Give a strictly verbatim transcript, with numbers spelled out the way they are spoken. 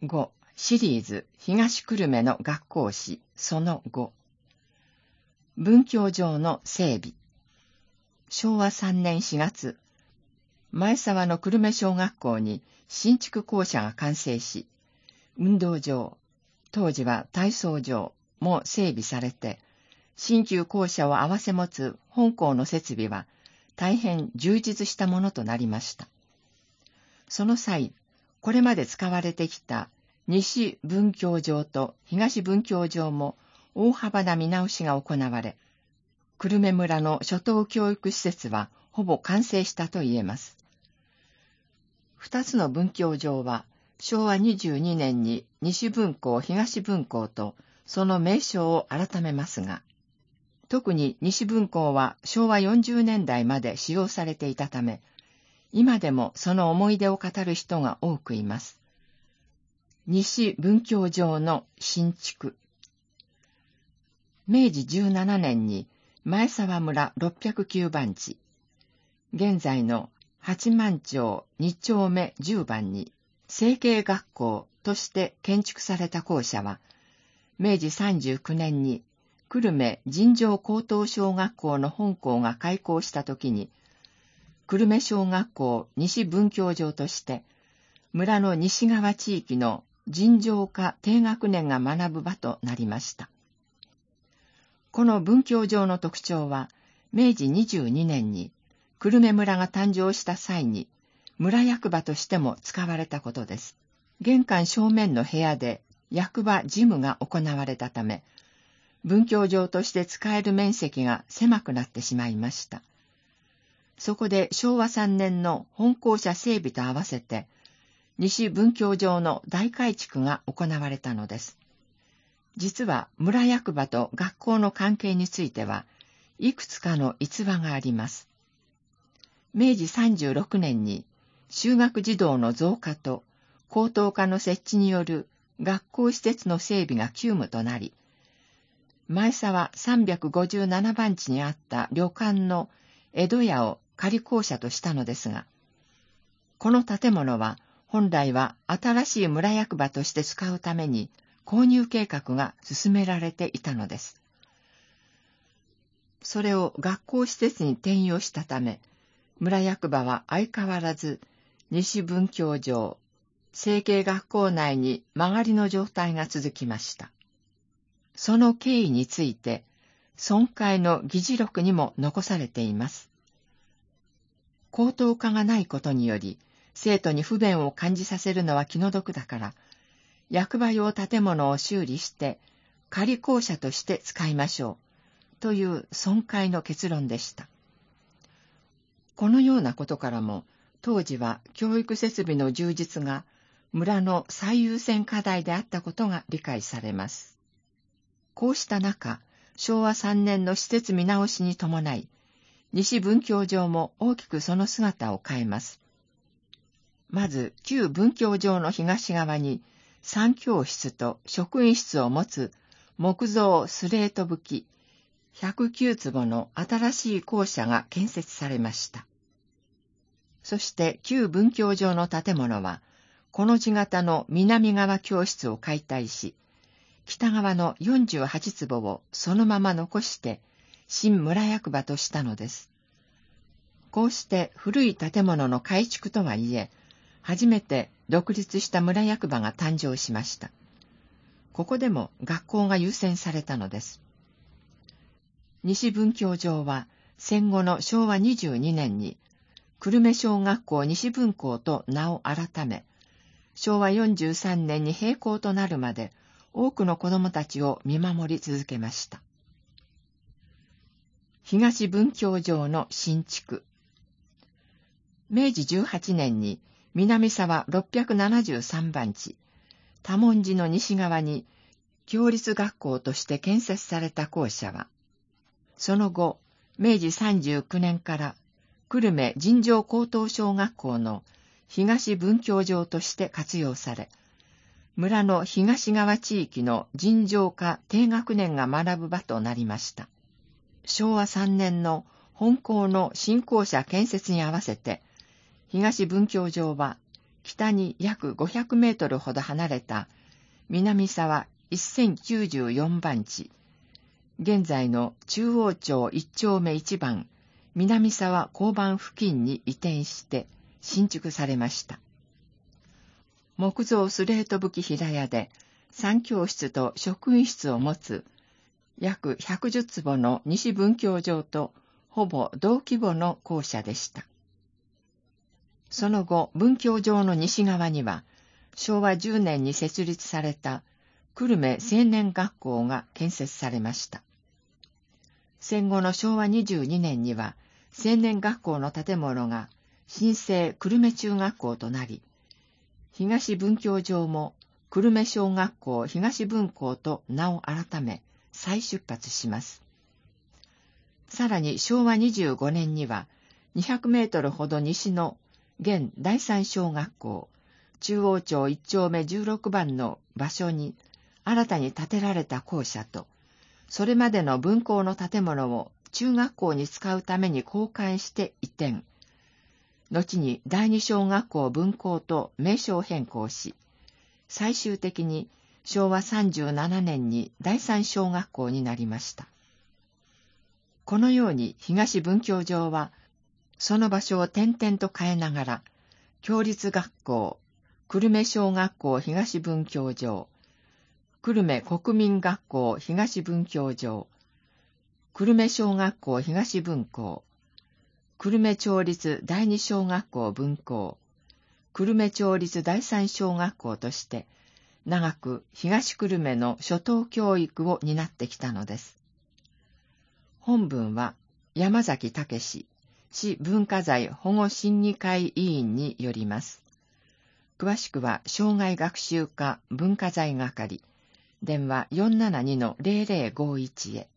ごシリーズ東久留米の学校史そのご文教場の整備。しょうわさんねんしがつ、前沢の久留米小学校に新築校舎が完成し、運動場、当時は体操場も整備されて、新旧校舎を合わせ持つ本校の設備は大変充実したものとなりました。その際、これまで使われてきた西文教場と東文教場も大幅な見直しが行われ、久留米村の初等教育施設はほぼ完成したと言えます。二つの文教場はしょうわにじゅうにねんに西文校、東文校とその名称を改めますが、特に西文校はしょうわよんじゅうねんだいまで使用されていたため、今でもその思い出を語る人が多くいます。西文教場の新築。めいじじゅうななねんに前沢村ろっぴゃくきゅうばんち、現在の八幡町にちょうめじゅうばんに成蹊学校として建築された校舎は、めいじさんじゅうきゅうねんに久留米尋常高等小学校の本校が開校したときに、久留米小学校西文教場として村の西側地域の尋常科低学年が学ぶ場となりました。この文教場の特徴は、めいじにじゅうにねんに久留米村が誕生した際に村役場としても使われたことです。玄関正面の部屋で役場事務が行われたため、文教場として使える面積が狭くなってしまいました。そこでしょうわさんねんの本校舎整備と合わせて、西文教場の大改築が行われたのです。実は村役場と学校の関係については、いくつかの逸話があります。めいじさんじゅうろくねんに就学児童の増加と高等科の設置による学校施設の整備が急務となり、前沢さんびゃくごじゅうななばんちにあった旅館の江戸屋を仮校舎としたのですが、この建物は本来は新しい村役場として使うために購入計画が進められていたのです。それを学校施設に転用したため、村役場は相変わらず西文教場、成蹊学校内に曲がりの状態が続きました。その経緯について、村会の議事録にも残されています。高等科がないことにより、生徒に不便を感じさせるのは気の毒だから、役場用建物を修理して仮校舎として使いましょうという村会の結論でした。このようなことからも、当時は教育設備の充実が村の最優先課題であったことが理解されます。こうした中、しょうわさんねんの施設見直しに伴い、西文教場も大きくその姿を変えます。まず、旧文教場の東側にさんきょうしつと職員室を持つ木造スレート葺きひゃくきゅうつぼの新しい校舎が建設されました。そして旧文教場の建物は、この字型の南側教室を解体し、北側のよんじゅうはちつぼをそのまま残して新村役場としたのです。こうして古い建物の改築とはいえ、初めて独立した村役場が誕生しました。ここでも学校が優先されたのです。西文教場は戦後のしょうわにじゅうにねんに久留米小学校西文校と名を改め、しょうわよんじゅうさんねんに閉校となるまで多くの子どもたちを見守り続けました。東文教場の新築。めいじじゅうはちねんに南沢ろっぴゃくななじゅうさんばんち、多聞寺の西側に共立学校として建設された校舎は、その後、めいじさんじゅうきゅうねんから久留米尋常高等小学校の東文教場として活用され、村の東側地域の尋常科低学年が学ぶ場となりました。しょうわさんねんの本校の新校舎建設に合わせて、東文教場は北に約ごひゃくメートルほど離れた南沢せんきゅうじゅうよんばん地、現在の中央町いっ丁目いち番南沢交番付近に移転して新築されました。木造スレート葺き平屋でさん教室と職員室を持つ約ひゃくじゅう坪の西分教場とほぼ同規模の校舎でした。その後、分教場の西側にはしょうわじゅうねんに設立された久留米青年学校が建設されました。戦後のしょうわにじゅうにねんには青年学校の建物が新生久留米中学校となり、東分教場も久留米小学校東分校と名を改め再出発します。さらにしょうわにじゅうごねんにはにひゃくメートルほど西の現第三小学校中央町いっ丁目じゅうろく番の場所に新たに建てられた校舎と、それまでの分校の建物を中学校に使うために交換して移転、後に第二小学校分校と名称変更し、最終的にしょうわさんじゅうななねんに第三小学校になりました。このように東分教場は、その場所を転々と変えながら、共立学校、久留米小学校東分教場、久留米国民学校東分教場、久留米小学校東分校、久留米町立第二小学校分校、久留米町立第三小学校として、長く東久留米の初等教育を担ってきたのです。本文は山崎武史市文化財保護審議会委員によります。詳しくは生涯学習課文化財係、電話 よんななにのゼロゼロごいち へ。